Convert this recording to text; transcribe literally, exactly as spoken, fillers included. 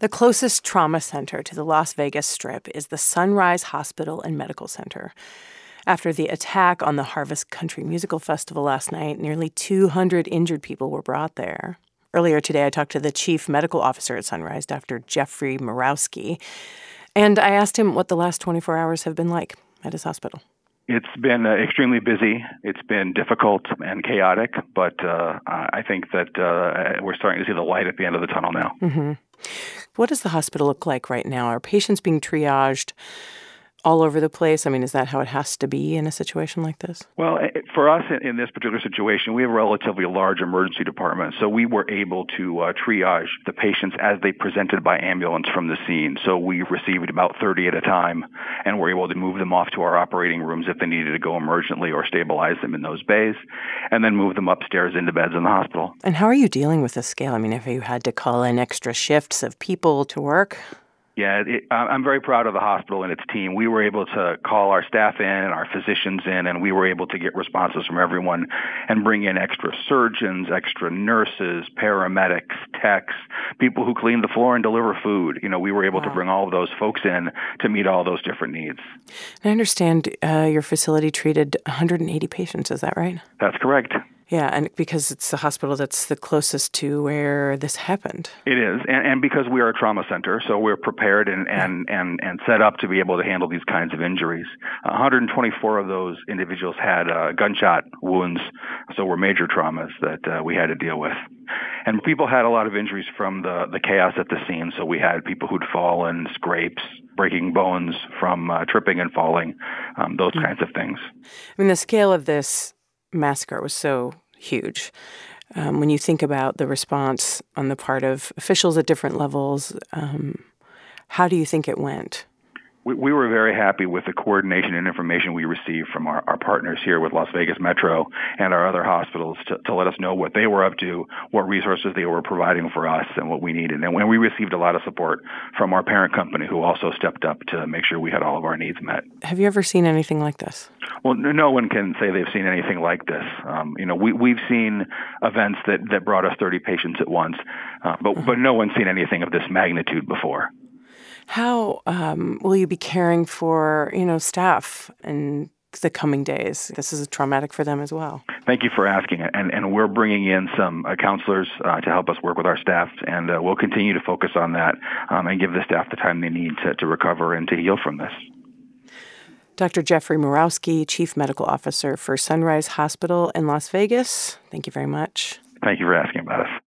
The closest trauma center to the Las Vegas Strip is the Sunrise Hospital and Medical Center. After the attack on the Harvest Country Musical Festival last night, nearly two hundred injured people were brought there. Earlier today, I talked to the chief medical officer at Sunrise, Doctor Jeffrey Murawski, and I asked him what the last twenty-four hours have been like at his hospital. It's been uh, extremely busy. It's been difficult and chaotic, but uh, I think that uh, we're starting to see the light at the end of the tunnel now. Mm-hmm. What does the hospital look like right now? Are patients being triaged all over the place? I mean, is that how it has to be in a situation like this? Well, for us in this particular situation, we have a relatively large emergency department, so we were able to uh, triage the patients as they presented by ambulance from the scene. So we received about thirty at a time, and were able to move them off to our operating rooms if they needed to go emergently or stabilize them in those bays, and then move them upstairs into beds in the hospital. And how are you dealing with this scale? I mean, have you had to call in extra shifts of people to work? Yeah, it, I'm very proud of the hospital and its team. We were able to call our staff in and our physicians in, and we were able to get responses from everyone and bring in extra surgeons, extra nurses, paramedics, techs, people who clean the floor and deliver food. You know, we were able wow. to bring all of those folks in to meet all those different needs. I understand uh, your facility treated one hundred eighty patients. Is that right? That's correct. Yeah, and because it's the hospital that's the closest to where this happened. It is, and, and because we are a trauma center, so we're prepared and, and, and, and set up to be able to handle these kinds of injuries. one hundred twenty-four of those individuals had uh, gunshot wounds, so were major traumas that uh, we had to deal with. And people had a lot of injuries from the, the chaos at the scene, so we had people who'd fallen, scrapes, breaking bones from uh, tripping and falling, um, those mm-hmm. kinds of things. I mean, the scale of this massacre was so huge. Um, when you think about the response on the part of officials at different levels, um, how do you think it went? We, we were very happy with the coordination and information we received from our, our partners here with Las Vegas Metro and our other hospitals to, to let us know what they were up to, what resources they were providing for us, and what we needed. And when we received a lot of support from our parent company, who also stepped up to make sure we had all of our needs met. Have you ever seen anything like this? Well, no one can say they've seen anything like this. Um, you know, we, we've seen events that, that brought us thirty patients at once, uh, but, uh-huh. but no one's seen anything of this magnitude before. How um, will you be caring for, you know, staff in the coming days? This is traumatic for them as well. Thank you for asking. And, and we're bringing in some uh, counselors uh, to help us work with our staff, and uh, we'll continue to focus on that um, and give the staff the time they need to, to recover and to heal from this. Doctor Jeffrey Murawski, Chief Medical Officer for Sunrise Hospital in Las Vegas, thank you very much. Thank you for asking about us.